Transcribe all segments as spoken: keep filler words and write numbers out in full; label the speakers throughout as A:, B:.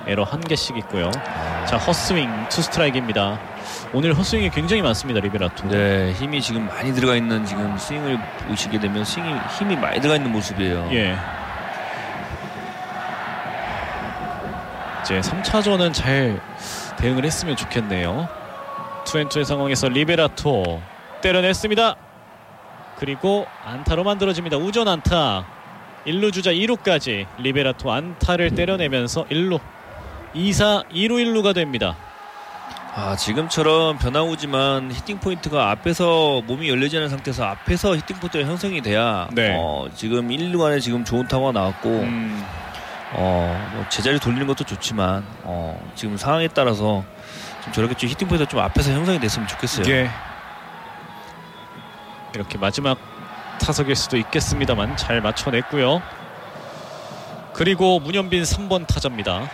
A: 에러 한 개씩 있고요. 자, 헛스윙 투 스트라이크입니다. 오늘 헛스윙이 굉장히 많습니다. 리베라토.
B: 네, 힘이 지금 많이 들어가 있는 지금 스윙을 보시게 되면 스윙이 힘이 많이 들어가 있는 모습이에요.
A: 예. 이제 삼 차전은 잘 대응을 했으면 좋겠네요. 투앤투의 상황에서 리베라토 때려냈습니다. 그리고 안타로 만들어집니다. 우전 안타. 일 루 주자 이 루까지 리베라토 안타를 때려내면서 일 루 이 사 이 루 일 루가 됩니다.
B: 아, 지금처럼 변화구지만 히팅 포인트가 앞에서 몸이 열리지 않은 상태에서 앞에서 히팅 포인트가 형성이 돼야
A: 네.
B: 어, 지금 일 루 안에 지금 좋은 타구가 나왔고
A: 음.
B: 어, 뭐 제자리 돌리는 것도 좋지만 어, 지금 상황에 따라서 좀 저렇게 좀 히팅 포인트가 좀 앞에서 형성이 됐으면 좋겠어요.
A: 예. 이렇게 마지막 타석일 수도 있겠습니다만 잘 맞춰냈고요. 그리고 문현빈 삼 번 타자입니다.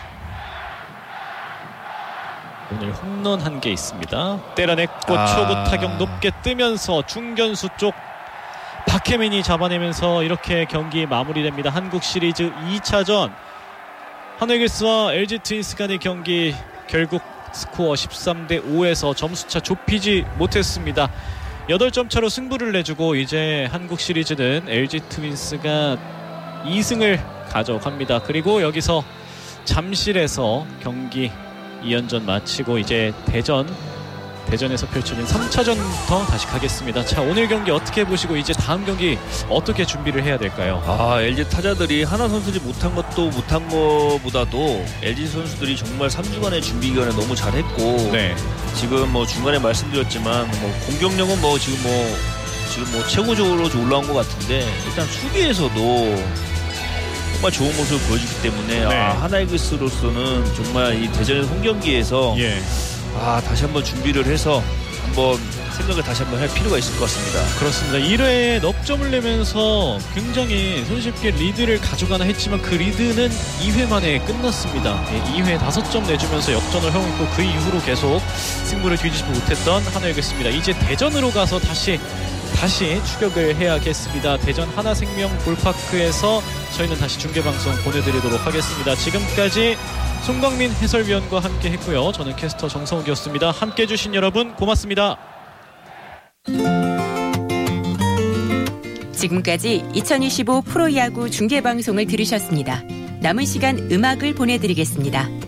A: 오늘 홈런 한 개 있습니다. 때려냈고
B: 아...
A: 초구 타격 높게 뜨면서 중견수 쪽 박혜민이 잡아내면서 이렇게 경기 마무리됩니다. 한국 시리즈 이 차전 한화이글스와 엘지 트윈스 간의 경기 결국 스코어 십삼 대 오에서 점수차 좁히지 못했습니다. 여덟 점 차로 승부를 내주고 이제 한국 시리즈는 엘지 트윈스가 이 승을 가져갑니다. 그리고 여기서 잠실에서 경기 이 연전 마치고 이제 대전 대전에서 펼쳐진 삼 차전부터 다시 가겠습니다. 자, 오늘 경기 어떻게 보시고 이제 다음 경기 어떻게 준비를 해야 될까요?
B: 아, 엘지 타자들이 하나 선수들이 못한 것도 못한 것보다도 엘지 선수들이 정말 삼 주간의 준비 기간에 너무 잘했고
A: 네.
B: 지금 뭐 중간에 말씀드렸지만 뭐 공격력은 뭐 지금 뭐 지금 뭐 최고적으로 올라온 것 같은데 일단 수비에서도 정말 좋은 모습을 보여주기 때문에
A: 네.
B: 아, 하나이글스로서는 정말 이 대전의 홈 경기에서
A: 예.
B: 아, 다시 한번 준비를 해서 한번 생각을 다시 한번 할 필요가 있을 것 같습니다.
A: 그렇습니다. 일 회에 넉 점을 내면서 굉장히 손쉽게 리드를 가져가나 했지만 그 리드는 이 회 만에 끝났습니다. 예, 이 회 다섯 점 내주면서 역전을 허용했고 그 이후로 계속 승부를 뒤지지 못했던 하나이글스입니다. 이제 대전으로 가서 다시 다시 추격을 해야겠습니다. 대전 하나생명 볼파크에서 저희는 다시 중계방송 보내드리도록 하겠습니다. 지금까지 송광민 해설위원과 함께 했고요. 저는 캐스터 정성욱이었습니다. 함께 해주신 여러분 고맙습니다.
C: 지금까지 이천이십오 프로야구 중계방송을 들으셨습니다. 남은 시간 음악을 보내드리겠습니다.